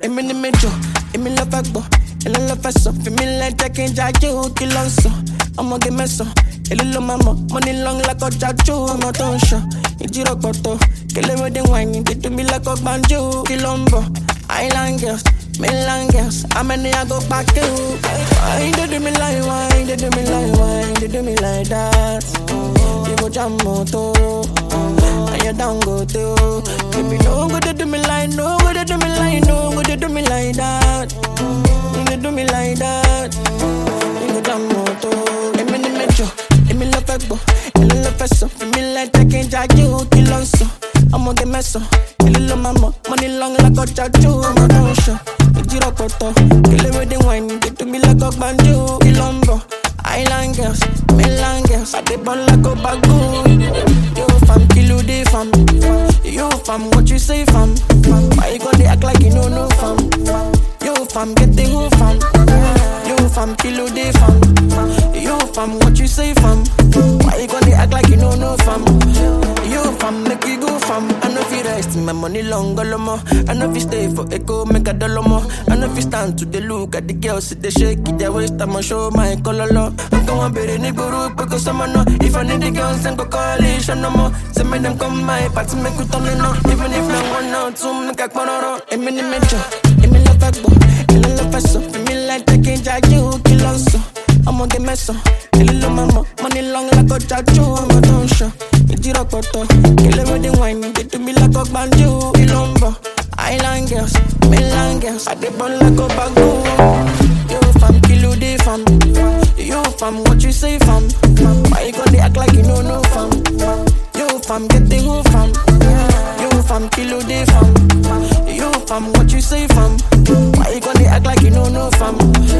I'm in the metro, I'm in love agbo. And I love us so, feel me like I can't judge you, kill on so. I'ma get mess up, a little mama, money long like a judge, I'm not on show. It's your photo, kill it with the wine, they do me like a banjo, kilombo. Island girls, mainland girls, I'm in I go back to. Why they do me like wine, they do me like wine, they do me like that. You go jam moto, and you down go too. Baby, no go to do me like, no go to do me like, no go to do me like that. You do me like that. You go jam moto, I'm in the metro, I'm in love agbo, I'm in love so. Feel me like I can't judge you, kill on so. I'ma get mess up, a little mama, money long like a tattoo, I'm a don't show. It's your photo, kill it with the wine, they do me like a banjo, kilombo. Island girls, mainland girls, I dey burn like a bagoon. You fam, kill the fam. You fam, what you say fam? Why you gonna act like you know no fam? You fam, get the who fam. You fam, kill the fam. You fam, what you say fam? Why you gonna act like you know no fam? You fam, make you go fam. I know if you rest, my money long all more. I know if you stay for echo, make a dollar more. I know if you stand to the look at the girls, sit they shake it, they waste time, show my color. I'm going to be in the group because I'm no. If I need the girls, then go coalition no more. Send me them come my party, make you turn it on. Even if no one out, to make a corner. I'm in the metro, I'm in love agbo, I'm in love so. Feel me like I can't judge you, kill on so. I'ma get mess up, a little mama, money long like a tattoo, I'm a don't show. It's your photo, kill it with the wine, they do me like a banjo, kilombo. Island girls, mainland girls, I dey burn like a bagoon. You fam, kill the fam. You fam, what you say fam? Why you gonna act like you know no fam? You fam, get the who fam. You fam, kill the fam. You fam, what you say fam? Why you gonna act like you know no fam?